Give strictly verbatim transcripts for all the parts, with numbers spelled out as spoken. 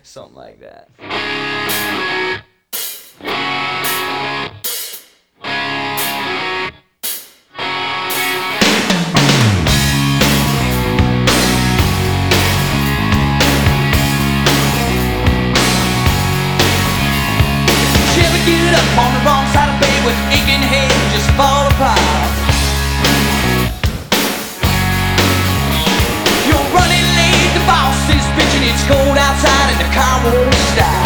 Something like that. Did you ever get up on the wrong side of bed with aching head and just fall apart? You're running late, the boss is bitching, it's cold outside and the car won't stop.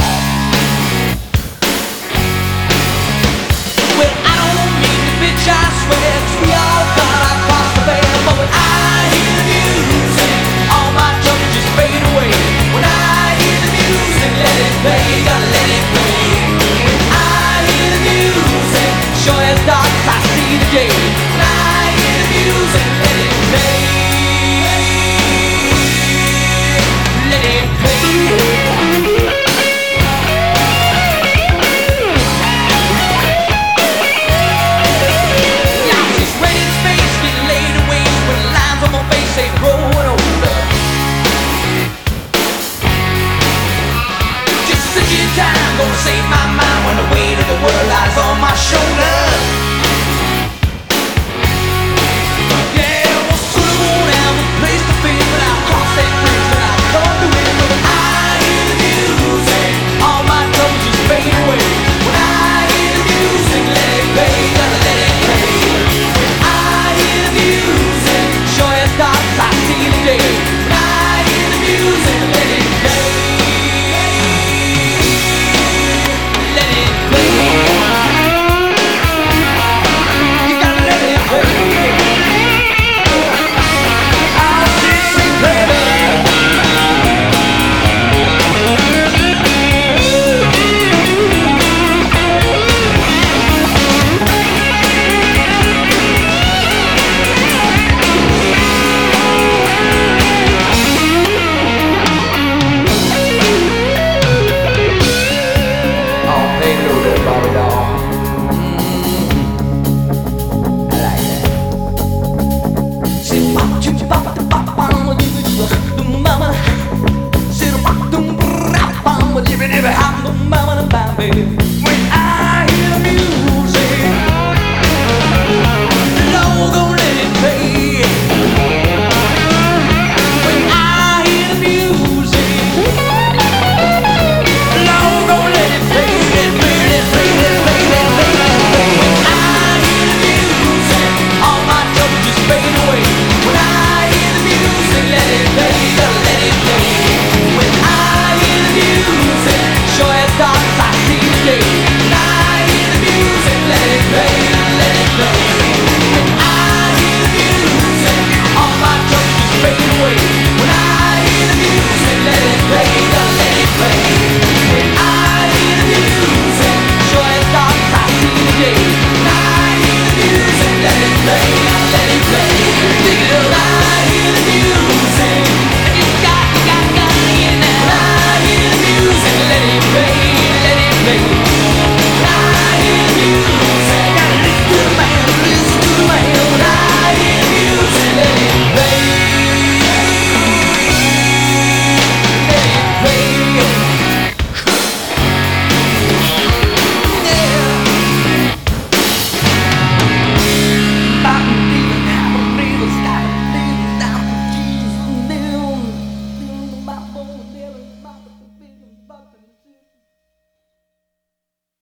Well, I don't mean to bitch, I swear, 'cause we all got our cross to bear. But when I hear the music, all my troubles just fade away. When I hear the music, let it play, gotta let it play. When I hear the music, sure as dark as I see the day. When I hear the music, let it play. Let it play. Time, gonna save my mind when the weight of the world lies on my shoulder.